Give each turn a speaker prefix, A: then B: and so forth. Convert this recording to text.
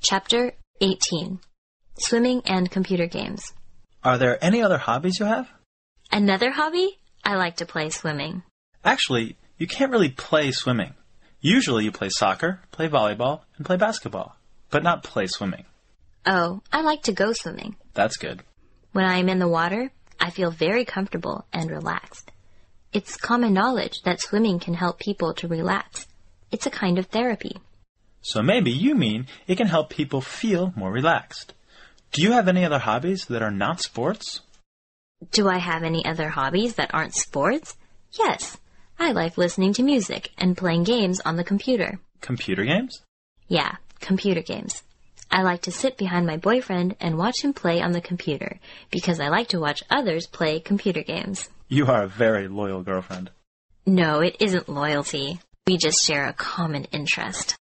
A: Chapter 18. Swimming and Computer Games.
B: Are there any other hobbies you have?
A: Another hobby? I like to play swimming.
B: Actually, you can't really play swimming. Usually you play soccer, play volleyball, and play basketball, but not play swimming.
A: Oh, I like to go swimming.
B: That's good.
A: When I am in the water, I feel very comfortable and relaxed. It's common knowledge that swimming can help people to relax. It's a kind of therapy.
B: So maybe you mean it can help people feel more relaxed. Do you have any other hobbies that are not sports?
A: Do I have any other hobbies that aren't sports? Yes. I like listening to music and playing games on the computer.
B: Computer games?
A: Yeah, computer games. I like to sit behind my boyfriend and watch him play on the computer because I like to watch others play computer games.
B: You are a very loyal girlfriend.
A: No, it isn't loyalty. We just share a common interest.